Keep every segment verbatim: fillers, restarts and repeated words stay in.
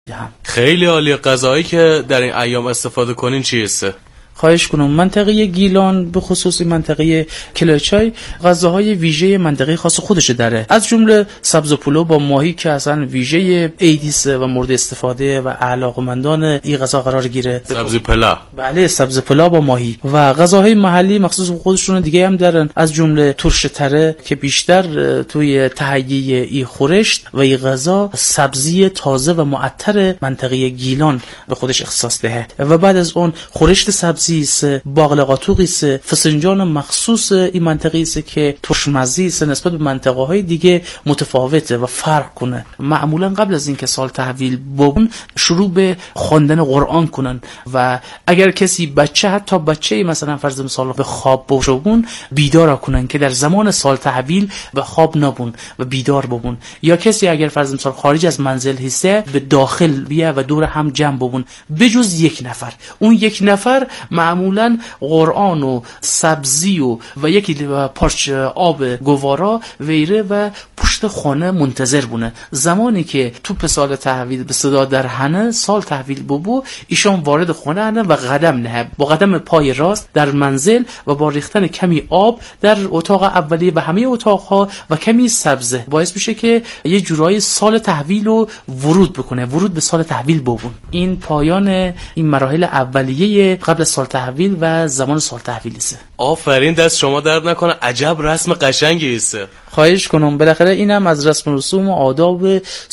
خیلی عالی. غذایی که در این ایام استفاده کنین چیه؟ خواهش کنم. منطقه گیلان به خصوص منطقه کلاچای غذاهای ویژه منطقه خاص خودش داره، از جمله سبز پلو با ماهی که اصلا ویژه ایدیسه و مورد استفاده و علاقمندان این غذا قرار گیره. سبز پلا. بله، سبز پلا با ماهی. و غذاهای محلی مخصوص خودشون دیگه هم دارن، از جمله ترش تره که بیشتر توی تهیه این خورشت و این غذا سبزی تازه و معطر منطقه گیلان به خودش اختصاص دهه. و بعد از اون خورشت سبزی است، باقلقاتوقی است، فسنجان مخصوص این منطقه است که ترشمزی است، نسبت به منطقه های دیگه متفاوته و فرق کنه. معمولا قبل از اینکه سال تحویل ببون شروع به خواندن قرآن کنن و اگر کسی بچه، حتی بچه مثلا فرض مثال به خواب بشون، بیدار کنن که در زمان سال تحویل به خواب نبون و بیدار ببون. یا کسی اگر فرض مثال خارج از منزل هسته به داخل بیا و دور هم جمع ببون، بجز یک نفر. اون یک نفر معمولا قرآن و سبزی و و یکی پارچه آب گوارا ویره و پشت خانه منتظر بونه. زمانی که توپ سال تحویل به صدا در هنه سال تحویل ببو، ایشان وارد خانه هنه و قدم نه با قدم پای راست در منزل و با ریختن کمی آب در اتاق اولیه و همه اتاقها و کمی سبزه باعث میشه که یه جورایی سال تحویل رو ورود بکنه، ورود به سال تحویل ببون. این پایان این مراحل اولیه قبل سال تحویل و زمان سال تحویل است. آفرین، دست شما درد نکنه. عجب رسم قشنگی است. خواهش کنم. بالاخره اینم از رسم و رسوم و آداب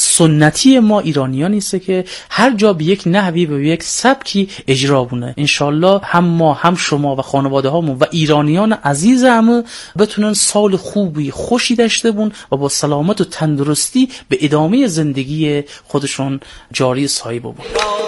سنتی ما ایرانیان است که هر جا به یک نحوی و به یک سبکی اجرا بونه. انشالله هم ما هم شما و خانواده هامون و ایرانیان عزیزم بتونن سال خوبی خوشی داشته بون و با سلامت و تندرستی به ادامه زندگی خودشون جاری سایه ببون.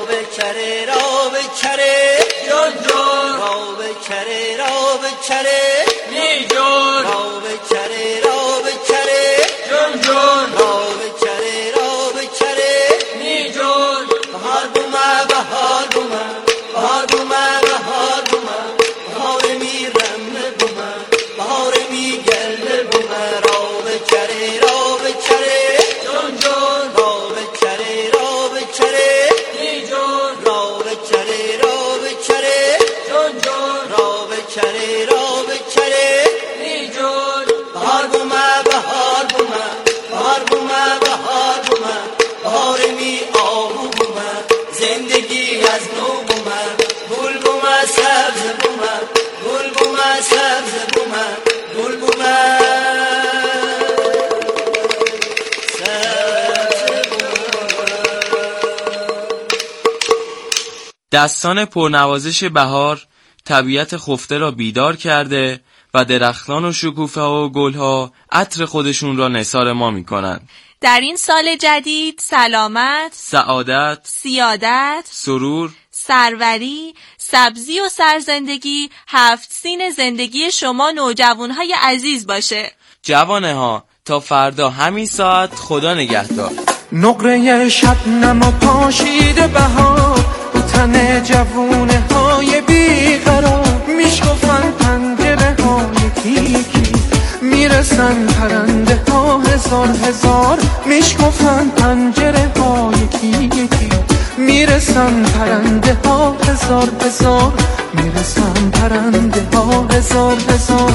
دستان پرنوازش بهار طبیعت خفته را بیدار کرده و درختان و شکوفه ها و گل ها عطر خودشون را نثار ما می کنند. در این سال جدید سلامت، سعادت، سیادت، سرور، سروری، سبزی و سرزندگی هفت سین زندگی شما نوجوانهای عزیز باشه. جوانه ها تا فردا همین ساعت، خدا نگهدار. نقره شبنم و پاشیده بهار رو تن جوونه های بیقرار، میشکفن پنجره های تیکی میرسن پرنده ها هزار هزار، میشکفن پنجره های تیکی میرسن پرنده ها هزار هزار، میرسن پرنده ها هزار هزار.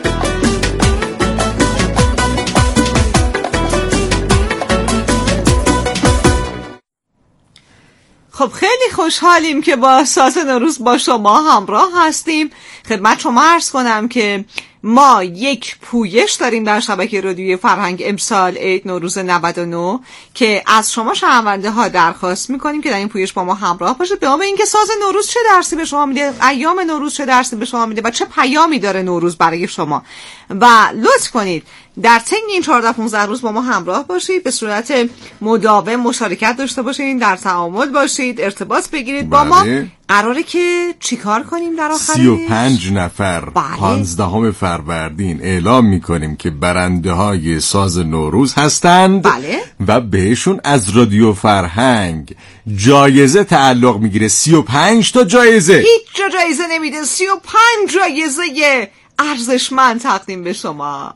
خب خیلی خوشحالیم که با ساز نوروز با شما همراه هستیم. خدمت شما عرض کنم که ما یک پویش داریم در شبکه رادیوی فرهنگ امسال عید نوروز نود و نه که از شما شنونده ها درخواست میکنیم که در این پویش با ما همراه باشید. به امید اینکه ساز نوروز چه درسی به شما میده، ایام نوروز چه درسی به شما میده و چه پیامی داره نوروز برای شما، و لطف کنید در طی این چهارده پانزده روز با ما همراه باشید، به صورت مداوم مشارکت داشته باشید، در تعامل باشید، ارتباط بگیرید با ما. قراره که چیکار کنیم در آخر؟ سی و پنج نفر بله. پانزدهم فروردین اعلام میکنیم که برنده های ساز نوروز هستند. بله. و بهشون از رادیو فرهنگ جایزه تعلق میگیره. سی و پنج تا جایزه. هیچ جا جایزه نمیده. سی و پنج جایزه ارزشمند تقدیم به شما.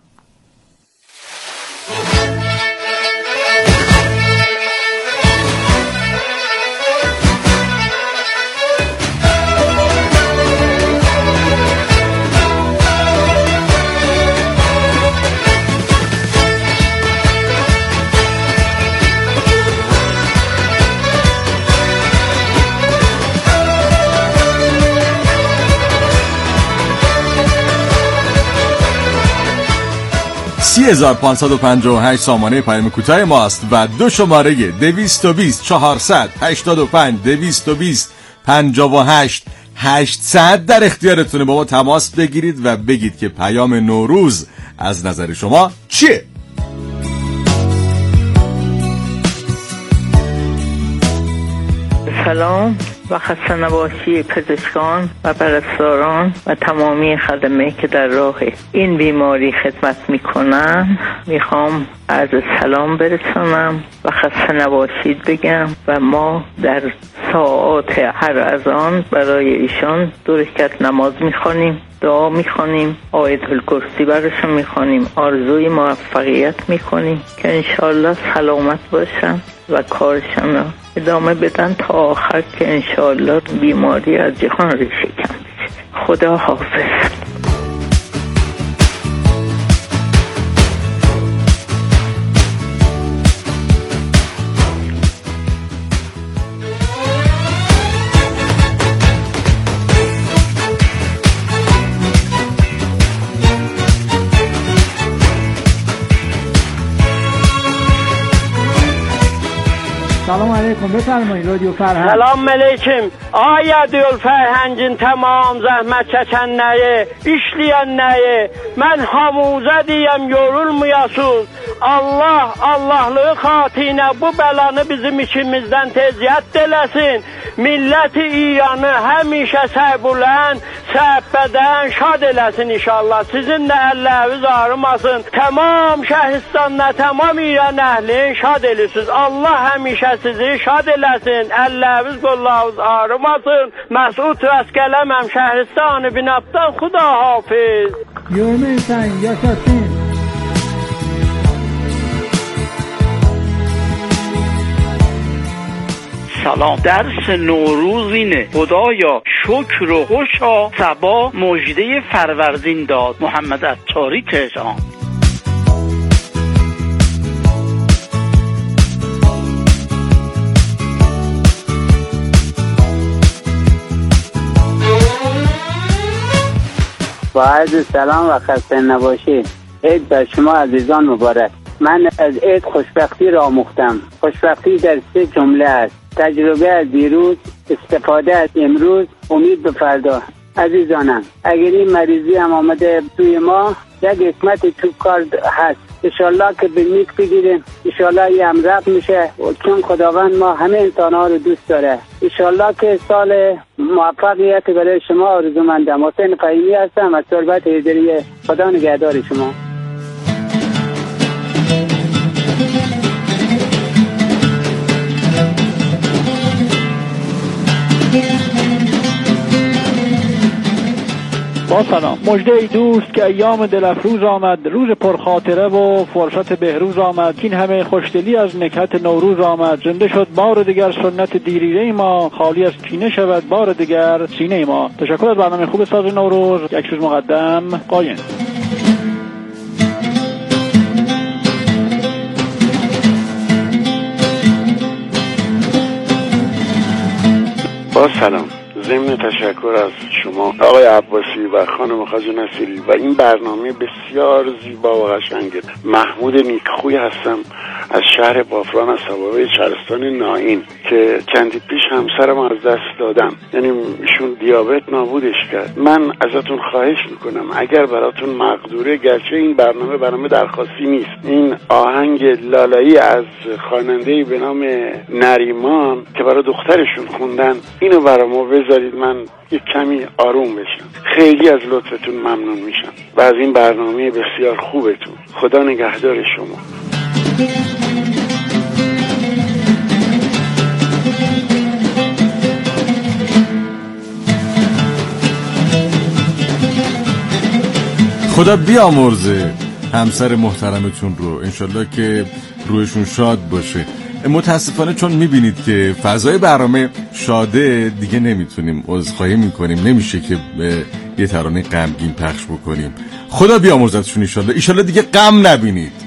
سی هزار پانصد و پنجاه و هشت سامانه پیام کوتاه ماست و دو شماره دویست و بیست چهارصد هشتاد و پنج دویست و بیست پنجاه و هشت هشتصد در اختیارتونه. با ما تماس بگیرید و بگید که پیام نوروز از نظر شما چیه؟ سلام و خسته نباشی پزشکان و پرستاران و تمامی خدمه که در راه این بیماری خدمت میکنن. میخوام عرض سلام برسانم و خسته نباشید بگم و ما در ساعات هر اذان برای ایشان دو رکعت نماز میخوانیم، دعا میخوانیم، آیت الکرسی براشون میخوانیم، آرزوی موفقیت میکنیم که انشالله سلامت باشن و کارشان را ادامه بدن تا آخر که انشالله بیماری از جهان ریشه کن بشه. خدا حافظ. سلام علیکم، بفرمایید رادیو فرهنگ. سلام علیکم. آیا دیول فرهنگin tamam zəhmət çəkənləri, işləyənləri, mən hamuzə deyəm, yorulmayasınız. Allah, Allahlığı xatirinə bu bəlanı bizim içimizdən teziyyət eləsin. Milləti İranı həmişə səbulən, səbbədən şad eləsin inşallah. Sizin də əlləriniz ağrımasın. Tamam Şəhristanla, tamam İran əhlin şad eləsiniz. Allah həmişə sizi şad eləsin. Əlləriniz, qollarınız ağrımasın. Məsud Rəskələməm Şəhristan-ı Binabdan. Xuda hafiz. Yövmə sən yaşasın. سلام. درس نوروز اینه خدایا شکر و خوشا صبا مژده فروردین داد. محمد عطاری تهران. با عرض سلام و خسته نباشید. عید بر شما عزیزان مبارک. من از عید خوشبختی را آموختم. خوشبختی در سه جمله است: تجربه از دیروز، استفاده از امروز، امید به فردا. عزیزانم، اگر این مریضی هم آمده توی ما، یک حکمت تو کار هست. انشالله که به نیک بگیریم، انشالله یه هم رفت میشه، چون خداوند ما همه انسان ها رو دوست داره. انشالله که سال موفقیت برای شما آرزومندم. حسین فهیمی هستم از تربت هیدریه. خدا نگهدار شما. با سلام. مژده ای دوست که ایام دلفروز آمد، روز پرخاطره و فرصت بهروز آمد. این همه خوشدلی از نکهت نوروز آمد. زنده شد بار دیگر سنت دیریره ما، خالی از کینه شود بار دیگر سینه ما. تشکر از برنامه خوب ساز نوروز. یک روز مقدم قایم. با سلام. ضمن تشکر از شما آقای عباسی و خانم خواجه نصیری و این برنامه بسیار زیبا و قشنگه. محمود نیکخوی هستم از شهر بافران از سوابه چرستان نائین که چندی پیش همسرم از دست دادم. یعنی ایشون دیابت نابودش کرد. من ازتون خواهش میکنم اگر براتون مقدوره، گرچه این برنامه برنامه درخواستی نیست، این آهنگ لالایی از خواننده‌ای به نام نریمان که برای دخترشون خوندن، اینو برامو بذارید من یک کمی آروم بشم. خیلی از لطفتون ممنون میشم و از این برنامه بسیار خوبتون. خدا نگهدار شما. خدا بیامرزه همسر محترمتون رو، انشالله که روحشون شاد باشه. متاسفانه چون میبینید که فضای برنامه شاده دیگه نمیتونیم، عذرخواهی میکنیم، نمیشه که یه ترانه غمگین پخش بکنیم. خدا بیامرزتشون انشالله، انشالله دیگه غم نبینید.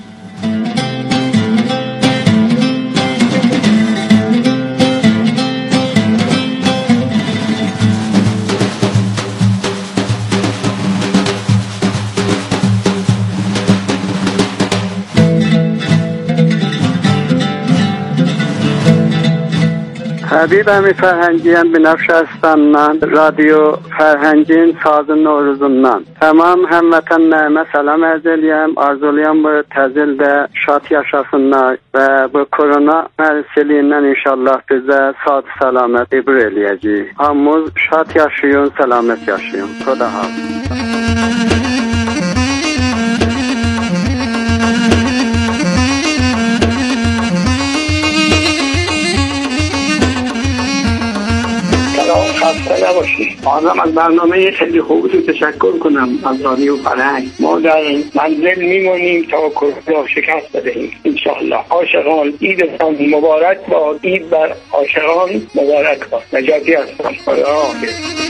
حبیب امی فرهنگیم به نفش هستم. من رادیو فرهنگین ساز نوروزundan tamam həmvətənlərimə salam arz edirəm. Arzuluyam bu təzildə şad yaşasınlar və bu korona mərhələsindən inşallah bizə sağ salamet ibr eləyəcək. Hamımız şad yaşayın, salamet yaşayın. Xuda hafiz. خسته نباشید. آدم از برنامه خیلی خوبی تشکر کنم از رادیو فرهنگ. ما در منزل میمونیم تا کرونا شکست بدهیم انشاءالله. عاشقان عیدتان مبارک باد. عید بر عاشقان مبارک باد. نجاتی هستم. خدا حافظ.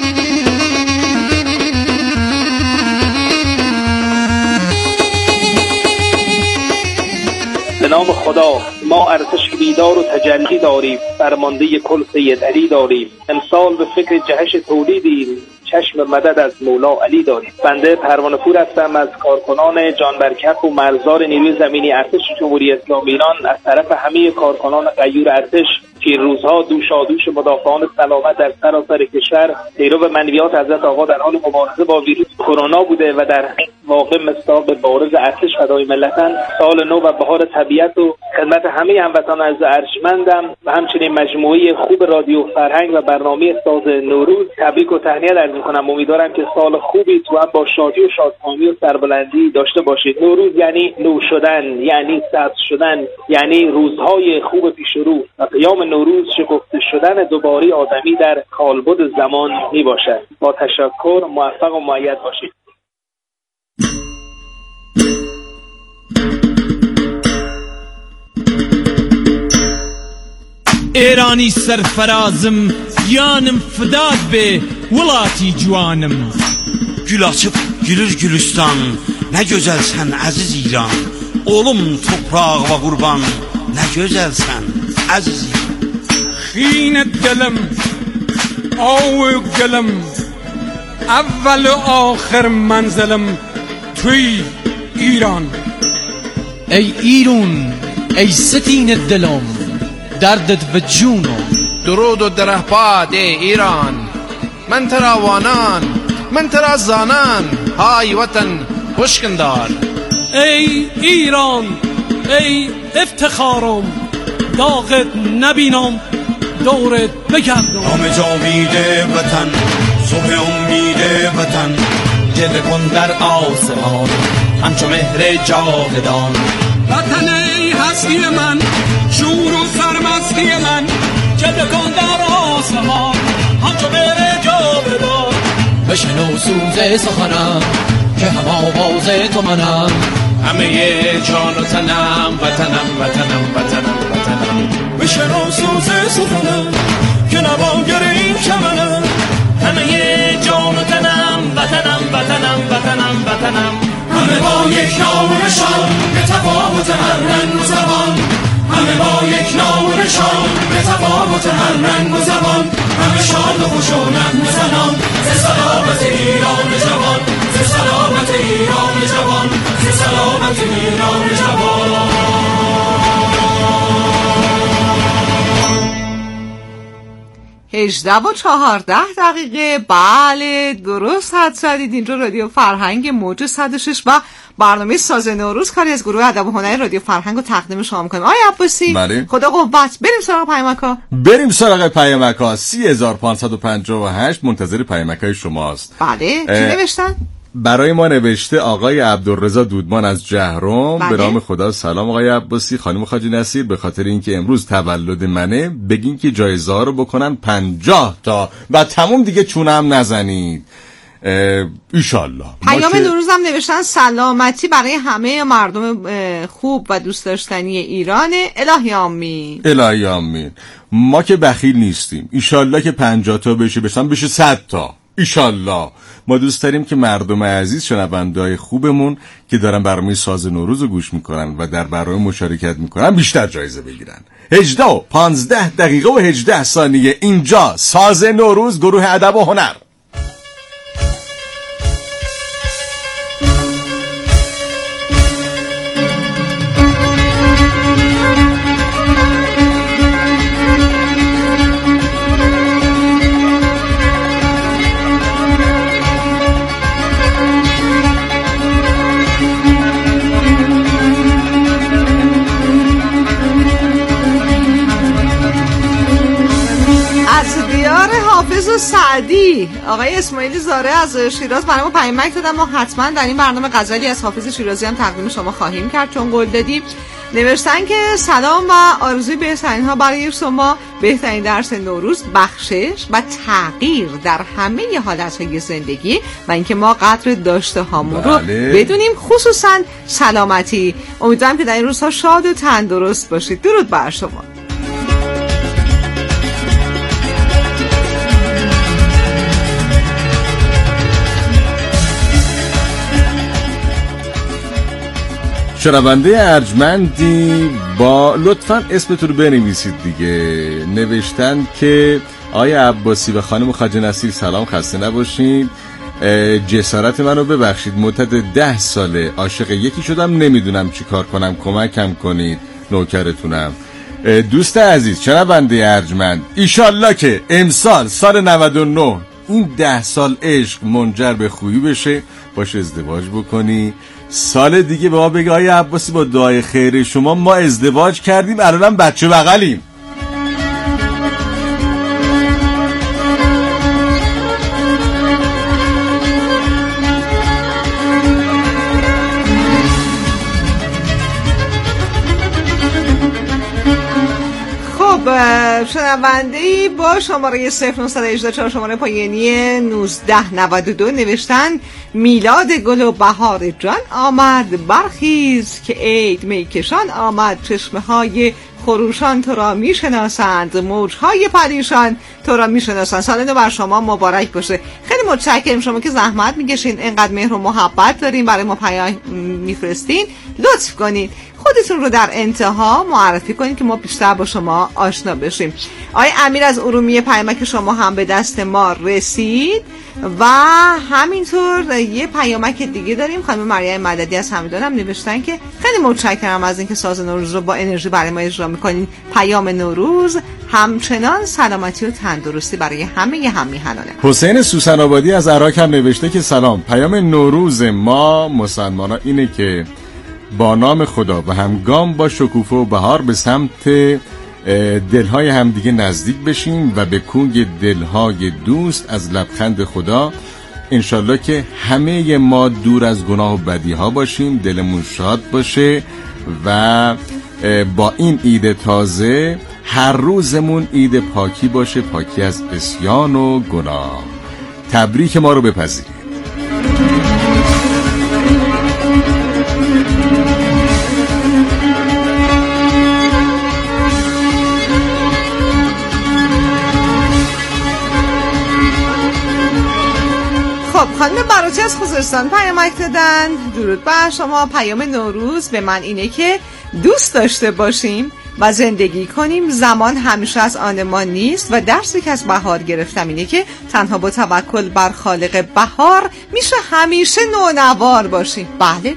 به نام خدا. ما ارتش بیدار و تجلی داریم، فرمانده کل سید علی داریم، امسال به فکر جهش تولیدیم، چشم مدد از مولا علی داریم. بنده پروانه پور هستم از کارکنان جانبرکف و مرزدار نیروی زمینی ارتش جمهوری اسلامی ایران. از طرف همه کارکنان غیور ارتش که این روزها دوشادوش مدافعان سلامت در سراسر کشور پیرو منویات حضرت آقا در حال مبارزه با ویروس کرونا بوده و در واقع مصداق بارز ارتش فدای ملتن، سال نو و بهار طبیعت و خدمت همه هموطنان از ارجمندم و همچنین مجموعه خوب رادیو فرهنگ و برنامه ساز نوروز تبریک و تهنیت عرض می‌کنم. امیدوارم که سال خوبی تو هم با شادی و شادکامی و سربلندی داشته باشید. نوروز یعنی نو شدن، یعنی سبز شدن، یعنی روزهای خوب پیش رو و قیام نوروز شکفته شدن دوباره آدمی در کالبد زمان می باشد. با تشکر، موفق و مؤید باشید. ایرانی سرفرازم yanım fidad be vulati juanım. Gül açıp gülür Gülistan, ne güzelsen aziz İran. Olum toprağı ve kurban, ne güzelsen aziz İran. Xinet dilim, avuk dilim, evvel و آخر منزلم توی ایران. ای ایران، ای ستین دلم، دردت و جونم. درود و درهپاد ای ایران، من ترا وانان، من ترا زانان، های وطن خوشگندار. ای ایران، ای افتخارم، داغت نبینم، دورت بگردم. نام جاوید وطن، صبح امید وطن، جلوه کن در آسمان همچو مهر جاودان. وطن ای هستی من، شور و سرمستی من، جلوه کن در آسمان همچو مهر جاودان. بشنو سوز سخنم که هم آواز تو منم، همه جان و تنم وطنم وطنم وطنم وطنم. بشنو سوز سخنم که نواگر این چمنم، همه جان و تنم وطنم وطنم وطنم وطنم. همه با یک نام و نشان به تفاوت هر رنگ و زبان، همه با یک نام و نشان به تفاوت هر رنگ و زبان. همه شاد و خوش و نغمه میزنم ز سلامت ایران جوان، ز سلامت ایران جوان، ز سلامت ایران جوان. هجده و چهارده دقیقه. بله درست حد زدید. اینجا رادیو فرهنگ موج صد و شش و برنامه ساز نوروز کاری از گروه ادب و هنر رادیو فرهنگ رو تقدیم شما میکنیم. آقای عباسی بله. خدا قوت. بریم سراغ پیامک‌ها. بریم سراغ پیامک‌ها. سی هزار و پانصد و پنجاه و هشت منتظر پیامک‌های شماست. بله. کی نوشتن؟ برای ما نوشته آقای عبدالرضا دودمان از جهرم. بله. به نام خدا سلام آقای عباسی، خانم خواجه نصیر، به خاطر اینکه امروز تولد منه بگین که جایزه ها رو بکنن پنجاه تا و تموم دیگه چونه هم نزنید ایشالله. پیام نوروز هم نوشتن سلامتی برای همه مردم خوب و دوست داشتنی ایران. الهی آمین. الهی آمین. ما که بخیل نیستیم، ایشالله که پنجاه تا بشه بشن بشه صد تا ایشالله. ما دوست داریم که مردم عزیز شنونده‌های خوبمون که دارن برنامه ساز نوروز رو گوش میکنن و در برنامه مشارکت میکنن بیشتر جایزه بگیرن. هجده و پانزده دقیقه و هجده ثانیه. اینجا ساز نوروز، گروه ادب و هنر. از دیار حافظ و سعدی آقای اسماعیل زاره از شیراز برامون پیامک دادن. ما حتما در این برنامه غزلی از حافظ شیرازی هم تقدیم شما خواهیم کرد چون قول دادیم. نوشتن که سلام و آرزوی بهترین ها برای شما، بهترین درس نوروز بخشش و تغییر در همه حالتهای زندگی و اینکه ما قدر داشته هامون رو بدونیم، خصوصا سلامتی. امیدوارم که در این روزها شاد و تندرست باشید. درود بر شما. شنونده ارجمندی با لطفاً اسمتون رو بنویسید دیگه. نوشتن که آیا عباسی و خانم خواجه نصیر سلام، خسته نباشید. جسارت منو ببخشید، مدت ده ساله عاشق یکی شدم، نمیدونم چی کار کنم، کمکم کنید، نوکرتونم. دوست عزیز شنونده ارجمند، ایشالله که امسال سال نود و نه این ده سال عشق منجر به خوبی بشه، باش ازدواج بکنی. سال دیگه به ما بگه آیا عباسی با دعای خیر شما ما ازدواج کردیم، الانم بچه بغلیم. شنونده‌ای با شماره صفر نه یک چهار شماره پایانی نوزده نود و دو نوشتن میلاد گل و بهار جان آمد، برخیز که عید میکشان آمد، چشمه های خروشان تو را میشناسند، موجهای پریشان تو را میشناسند. سال نو بر شما مبارک باشه. خیلی متشکرم شما که زحمت میکشین، اینقدر مهر و محبت دارین، برای ما پیام میفرستین. لطف کنین خودتون رو در انتها معرفی کنید که ما بیشتر با شما آشنا بشیم. آقای امیر از ارومیه پیامک شما هم به دست ما رسید و همینطور یه پیامک دیگه داریم. خانم مریم مددی از همدان هم نوشتن که خیلی متشکرم از اینکه ساز نوروز رو با انرژی برای ما اجرا میکنین. پیام نوروز همچنان سلامتی و تندرستی برای همه همیهنانه. حسین سوسن آبادی از عراق هم نوشته که سلام، پیام نوروز ما مسلمان‌ها اینه که با نام خدا و همگام با شکوفه و بهار به سمت دلهای همدیگه نزدیک بشیم و به کوی دلهای دوست از لبخند خدا انشالله که همه ما دور از گناه و بدی ها باشیم، دلمون شاد باشه و با این عید تازه هر روزمون عید پاکی باشه، پاکی از عصیان و گناه. تبریک ما رو بپذیرید. خانم براتی از خوزستان پیامک دادن. درود بر شما. پیام نوروز به من اینه که دوست داشته باشیم و زندگی کنیم. زمان همیشه از آن ما نیست و درسی که از بهار گرفتم اینه که تنها با توکل بر خالق بهار میشه همیشه نونوار باشیم. بله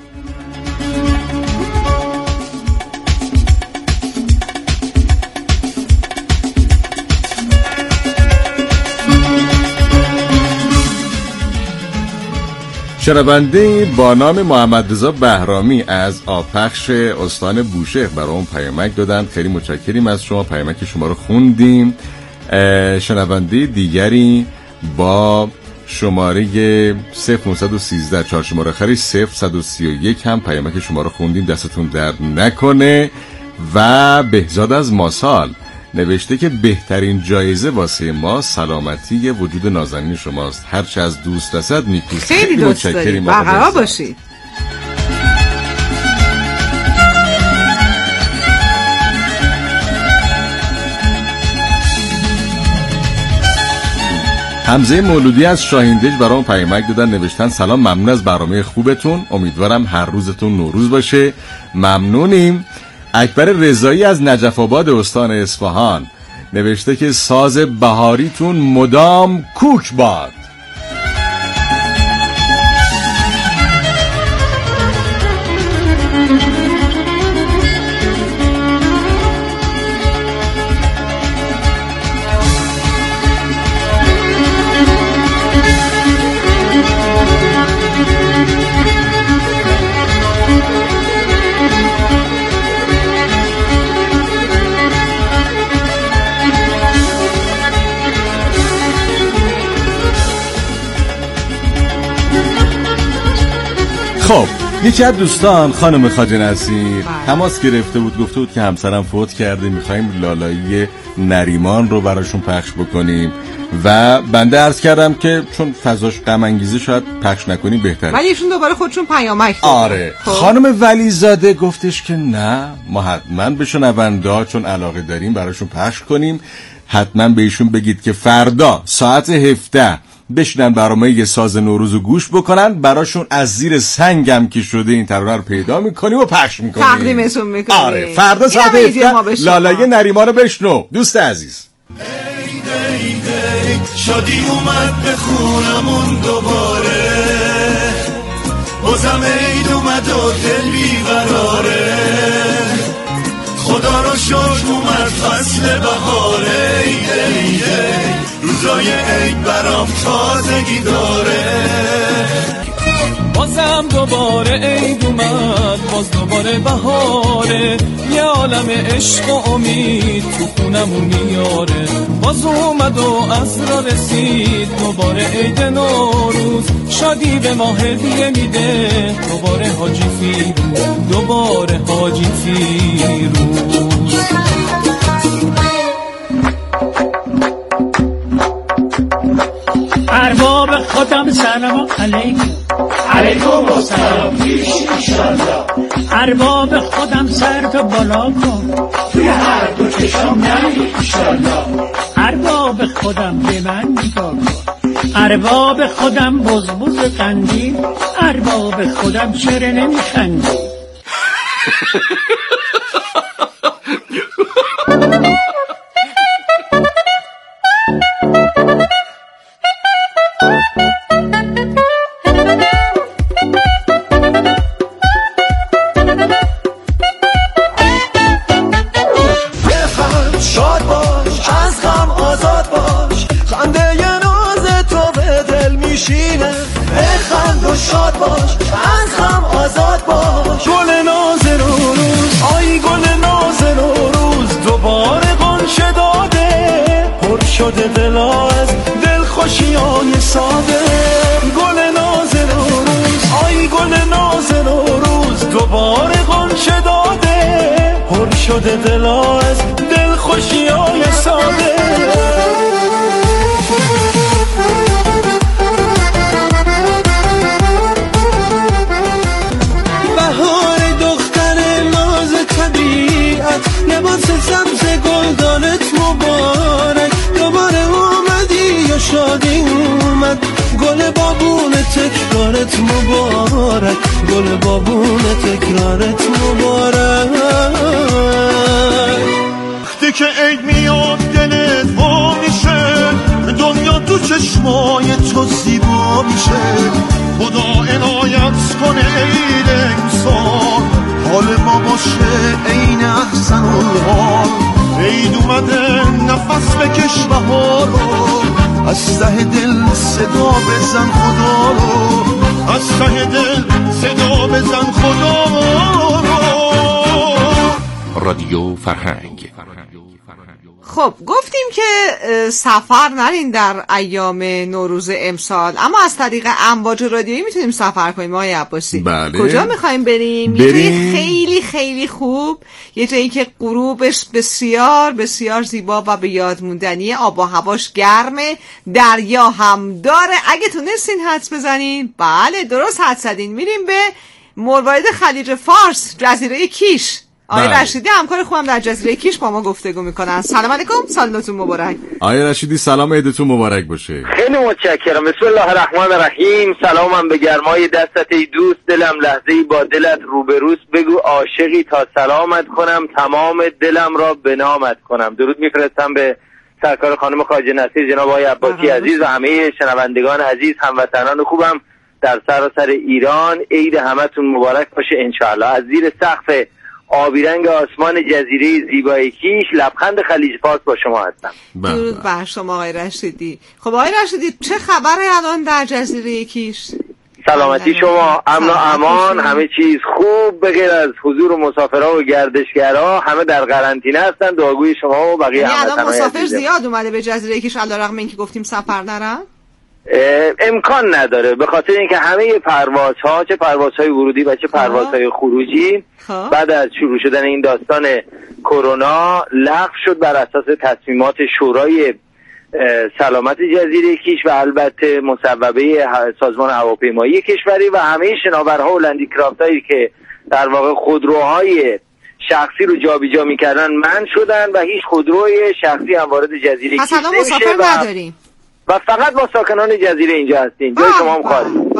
شنونده با نام محمد رضا بهرامی از آبپخش استان بوشهر برای اون پیامک دادن. خیلی متشکریم از شما، پیامک شما رو خوندیم. شنونده دیگری با شماره صفر نه یک سه چهار شماره آخری صفر یک سه یک هم پیامک شما رو خوندیم، دستتون درد نکنه. و بهزاد از ماسال نوشته که بهترین جایزه واسه ما سلامتی وجود نازنین شماست، هرچه از دوست رسد نیکوست. خیلی دوست داریم، برقرار باشید. حمزه مولودی از شاهیندج برام پیامک دادن، نوشتن سلام، ممنون از برنامه خوبتون، امیدوارم هر روزتون نوروز باشه. ممنونیم. اکبر رضایی از نجف آباد استان اصفهان نوشته که ساز بهاریتون مدام کوک باد. خب یکی از دوستان خانم خواجه نصیر تماس گرفته بود، گفته بود که همسرم فوت کرده، میخواییم لالایی نریمان رو براشون پخش بکنیم و بنده عرض کردم که چون فضاش غم انگیزه شاید پخش نکنیم بهتره، ولی ایشون دوباره خودشون پیامک دادن. آره خب. خانم ولیزاده گفتش که نه ما حتما به شنونده چون علاقه داریم براشون پخش کنیم، حتما به ایشون بگید که فردا ساعت هفده بشنن برامه یه ساز نوروز گوش بکنن، براشون از زیر سنگم که شده این ترانه رو پیدا میکنیم و پخش میکنیم، تقدیمتون میکنیم. آره فردا ساعت هفده لالای نریمان رو بشنو دوست عزیز. شادی اومد به خونمون دوباره، بازم عید اومد و دل بیقراره، خدا رو شکر اومد فصل بهاره، ایده روزای عید برام تازگی داره، بازم دوباره عید اومد، باز دوباره بهاره، یه عالم عشق و امید تو خونمون میاره، باز اومد و عصر رسید دوباره عید نوروز، شادی به ما هدیه میده دوباره حاجی فیروز، دوباره حاجی فیروز. ارباب خودم سلام علیکم. علیکم السلام پیش ایشالله. ارباب خودم سر تو بالا کن، توی هر دو چشم نری ایشالله. ارباب خودم به من نگاه کن، ارباب خودم بزبز قندیل، ارباب خودم چرا نمیخندی؟ دلا از دل خوشی های ساده، بهار دختر ناز طبیعت، لباس سبز گلدانت مبارک، دوباره اومدی یا شادی اومد، گل بابون تکرارت مبارک، گل بابون تکرارت مبارک. وقتی که عید میاد دلت وا میشه، دنیا تو چشمای تو زیبا میشه، خدا عنایت کنه عید امسال، حال ما باشه عین احسن الحال، عید اومده نفس بکش بهار رو، از ته دل صدا بزن خدا رو، از ته دل صدا بزن خدا رو. رادیو فرهنگ. خب گفتیم که سفر نرین در ایام نوروز امسال، اما از طریق امواج رادیویی میتونیم سفر کنیم آقای عباسی. بله. کجا میخوایم بریم؟ بریم. یه جایی خیلی خیلی خوب، یه جایی که غروبش بسیار بسیار زیبا و به یاد موندنیه، آب و هواش گرمه، دریا هم داره. اگه تونستین حدس بزنین، بله درست حدس زدین، میریم به مروارید خلیج فارس، جزیره کیش. آقای رشیدی همکار خوبم در جزیره کیش با ما گفتگو میکنن. سلام علیکم، سالتون مبارک. آقای رشیدی سلام، عیدتون مبارک باشه. خیلی متشکرم. بسم الله الرحمن الرحیم. سلامم به گرمای دستت ای دوست، دلم لحظه‌ای با دلت روبروست، بگو عاشقی تا سلامت کنم، تمام دلم را به نامت کنم. درود میفرستم به سرکار خانم خواجه نصیر، جناب آقای عباسی عزیز و همه شنوندگان عزیز، هموطنان خوبم در سراسر ایران. عید همتون مبارک باشه انشاءالله. از زیر سقف آبی رنگ آسمان جزیره زیبای کیش، لبخند خلیج فارس با شما هستم. درود بر شما آقای رشیدی. خب آقای رشیدی چه خبره الان در جزیره کیش؟ سلامتی شما، امن و امان، همه چیز خوب، به غیر از حضور مسافرها و گردشگرها همه در قرنطینه هستن. دعاگوی شما و بقیه هموطنان عزیز. مسافر زیاد اومده به جزیره کیش علیرغم اینکه گفتیم سفر نرن؟ امکان نداره، به خاطر اینکه همه پروازها، چه پروازهای ورودی و چه پروازهای خروجی بعد از شروع شدن این داستان کرونا لغو شد بر اساس تصمیمات شورای سلامت جزیره کیش و البته مصوبه سازمان هواپیمایی کشوری و همه شناورها و لندیکرافتایی که در واقع خودروهای شخصی رو جابجا میکردن منع شدن و هیچ خودروی شخصی هم وارد جزیره کیش نمیشه مسافر و نداریم و فقط با ساکنان جزیره اینجا هستین. جای شما هم خالی. به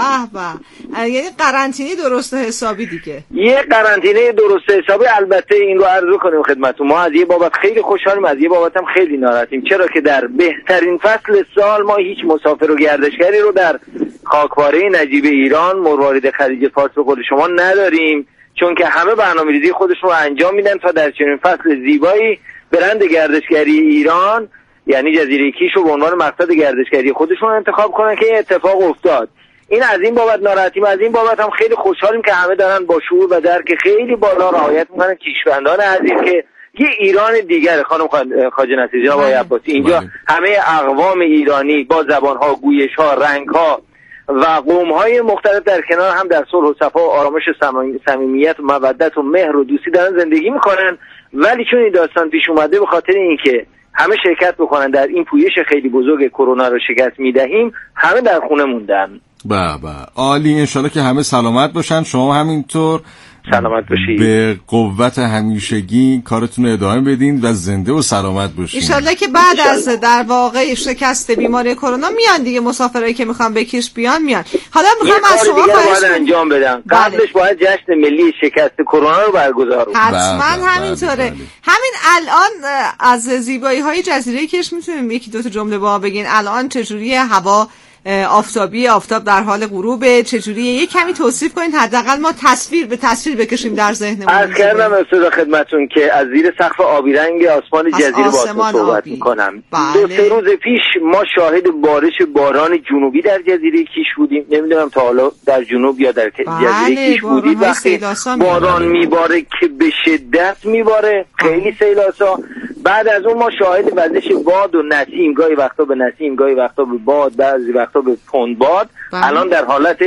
به، یعنی قرنطینه درست حسابی دیگه. یه قرنطینه درست حسابی. البته این رو عرض کنیم خدمتتون، ما از یه بابت خیلی خوشحالیم، از یه بابت هم خیلی ناراحتیم، چرا که در بهترین فصل سال ما هیچ مسافر و گردشگری رو در خاکواره نجیب ایران مروارید خلیج فارس به قول شما نداریم، چون که همه برنامه‌ریزی خودشون رو انجام میدن تا در چنین فصل زیبایی برند گردشگری ایران یعنی جزیره کیش رو به عنوان مقصد گردشگری خودشون انتخاب کنن که این اتفاق افتاد. این از این بابت ناراحتیم، از این بابت هم خیلی خوشحالیم که همه دارن با شعور و درک خیلی بالا رعایت میکنن. کیشوندان عزیز که یه ایران دیگر، خانم خواجه نصیری، جناب آقای عباسی، اینجا همه اقوام ایرانی با زبانها، گویشها، رنگها و قوم‌های مختلف در کنار هم در صلح و صفا و آرامش و صمیمیت و مودت و مهر و دوستی دارن زندگی میکنن. ولی چون این داستان پیش اومده، به خاطر اینکه همه شرکت بکنن در این پویش خیلی بزرگ کرونا رو شکست میدهیم، همه در خونه موندن. به به، عالی. انشالله که همه سلامت باشن، شما همینطور سلامت باشید، به قوت همیشگی کارتون رو ادامه بدین و زنده و سلامت باشین. انشالله که بعد از در واقع شکست بیماری کرونا میان دیگه مسافرایی که میخوان به کیش بیان میان. حالا میخوام از شما خواهش کنم انجام بدم. قبلش باید جشن ملی شکست کرونا رو برگزار کنیم. حتما همینطوره. همین الان از زیبایی های جزیره کیش میتونیم یکی دو تا جمله با بگین؟ الان چجوریه هوا؟ آفتابی، آفتاب در حال غروبه، چجوریه؟ یه کمی توصیف کنین حداقل ما تصویر به تصویر بکشیم در ذهنمون. از کردم استاد خدمتتون که از زیر سقف آبی رنگ آسمان جزیره با صحبت میکنم. دو سه روز پیش ما شاهد بارش باران جنوبی در جزیره کیش بودیم. نمیدونم تا حالا در جنوب یا در جزیره کیش بودید وقتی باران میباره که به شدت میباره، خیلی سیلاسا. بعد از اون ما شاهد وزش باد و نسیم، گاهی وقتا به نسیم، گاهی وقتا به باد، بعضی وقتا به پندباد. الان در حالت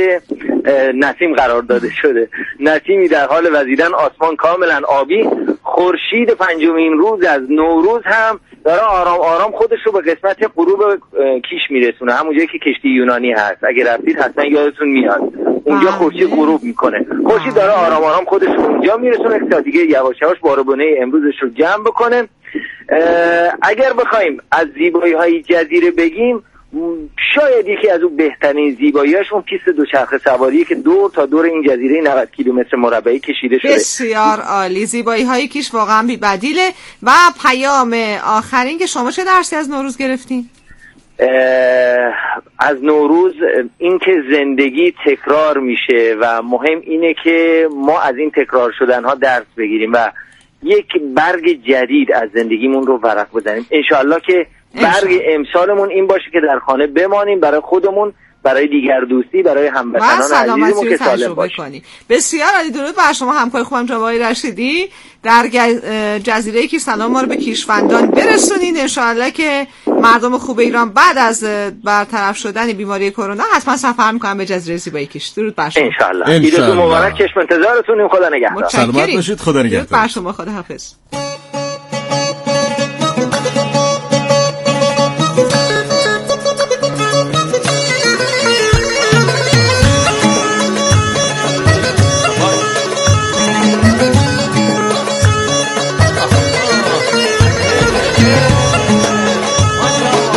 نسیم قرار داده شده، نسیمی در حال وزیدن، آسمان کاملا آبی. خورشید پنجمین روز از نوروز هم داره آرام آرام خودش رو به قسمت غروب کیش میرسونه، همون جایی که کشتی یونانی هست، اگه رفتید حتما یادتون میاد اونجا خورشید غروب میکنه. خورشید داره آرام آرام خودش رو اونجا میرسونه که دیگه یواش یواش باربونه امروزش رو جمع بکنه. اگر بخوایم از زیبایی های جزیره بگیم، شاید یکی از اون بهترین زیبایی‌هاش اون پیست دوچرخه سواری که دور تا دور این جزیره نود کیلومتر مربعی کشیده شده. بسیار عالی. زیبایی‌های کیش واقعا بی بدیله. و پیام آخرین که شما چه درسی از نوروز گرفتین؟ از نوروز این که زندگی تکرار میشه و مهم اینه که ما از این تکرار شدن‌ها درس بگیریم و یک برگ جدید از زندگیمون رو ورق بزنیم. انشاءالله که برگ امسالمون این باشه که در خانه بمانیم، برای خودمون، برای دیگر دوستی، برای هموطنان عزیزمون که سالم باشیم. بسیار عالی. درود بر شما همکار خوبم جناب آقای رشیدی در جزیره کیش. سلام ما رو به کیشوندان برسونید. انشاءالله که مردم خوب ایران بعد از برطرف شدن بیماری کرونا حتما سفر میکنن به جزیره زیبای کیش. درود بر شما. انشاءالله. عیدتون مبارک. چشم انتظارتونیم. خدا نگهدار. سلامت باشید. خدا نگهدار. درود بر شما. خدا حافظ.